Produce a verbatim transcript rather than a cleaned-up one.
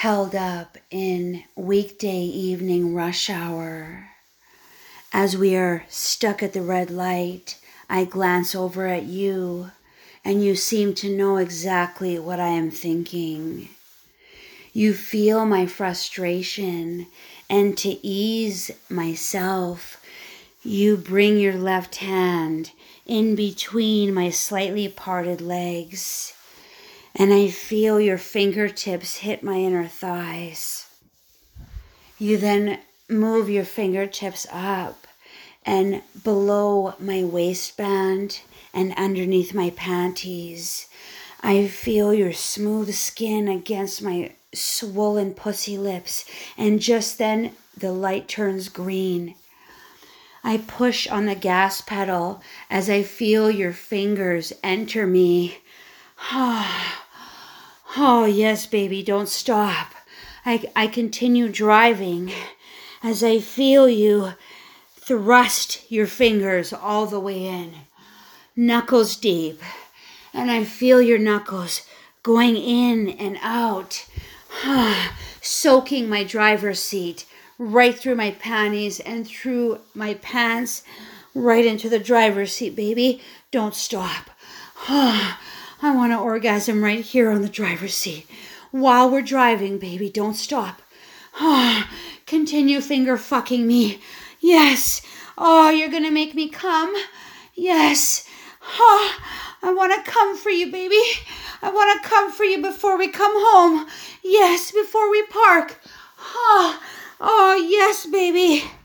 held up in weekday evening rush hour. As we are stuck at the red light, I glance over at you, and you seem to know exactly what I am thinking. You feel my frustration, and to ease myself, you bring your left hand in between my slightly parted legs, and I feel your fingertips hit my inner thighs. You then move your fingertips up and below my waistband and underneath my panties. I feel your smooth skin against my swollen pussy lips, and just then the light turns green. I push on the gas pedal as I feel your fingers enter me. Oh, yes, baby, don't stop. I, I continue driving as I feel you thrust your fingers all the way in, knuckles deep, and I feel your knuckles going in and out, soaking my driver's seat right through my panties and through my pants, right into the driver's seat, baby. Don't stop. I want to orgasm right here on the driver's seat. While we're driving, baby, don't stop. Continue finger fucking me. Yes. Oh, you're going to make me come. Yes. Oh, I want to come for you, baby. I want to come for you before we come home. Yes, before we park. Oh, oh yes, baby.